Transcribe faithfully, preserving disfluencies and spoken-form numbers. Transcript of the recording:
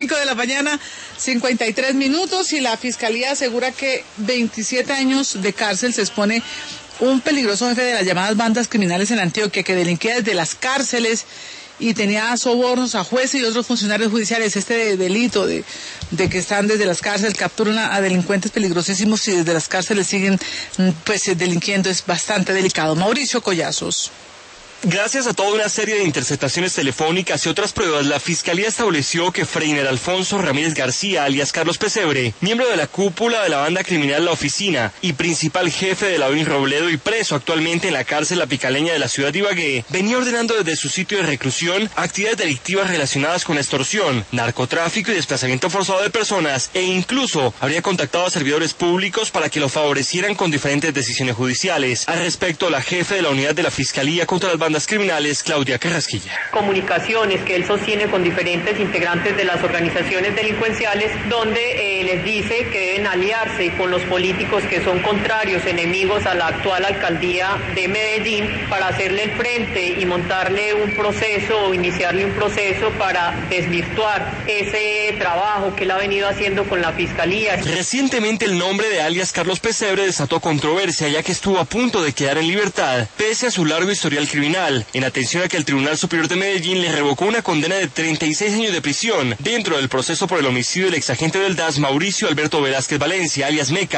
cinco de la mañana, cincuenta y tres minutos, y la Fiscalía asegura que veintisiete años de cárcel se expone un peligroso jefe de las llamadas bandas criminales en Antioquia, que delinquía desde las cárceles y tenía sobornos a jueces y otros funcionarios judiciales. Este de, delito de, de que están desde las cárceles, capturan a, a delincuentes peligrosísimos y desde las cárceles siguen pues delinquiendo, es bastante delicado. Mauricio Collazos. Gracias a toda una serie de interceptaciones telefónicas y otras pruebas, la Fiscalía estableció que Freiner Alfonso Ramírez García, alias Carlos Pesebre, miembro de la cúpula de la banda criminal La Oficina y principal jefe de la O I N Robledo y preso actualmente en la cárcel La Picaleña de la ciudad de Ibagué, venía ordenando desde su sitio de reclusión actividades delictivas relacionadas con extorsión, narcotráfico y desplazamiento forzado de personas, e incluso habría contactado a servidores públicos para que lo favorecieran con diferentes decisiones judiciales. Al respecto, la jefe de la unidad de la Fiscalía contra las bandas criminales, Claudia Carrasquilla. Comunicaciones que él sostiene con diferentes integrantes de las organizaciones delincuenciales, donde eh, les dice que deben aliarse con los políticos que son contrarios, enemigos a la actual alcaldía de Medellín, para hacerle el frente y montarle un proceso o iniciarle un proceso para desvirtuar ese trabajo que él ha venido haciendo con la Fiscalía. Recientemente el nombre de alias Carlos Pesebre desató controversia, ya que estuvo a punto de quedar en libertad, pese a su largo historial criminal, en atención a que el Tribunal Superior de Medellín le revocó una condena de treinta y seis años de prisión dentro del proceso por el homicidio del exagente del D A S Mauricio Alberto Velázquez Valencia, alias Meca.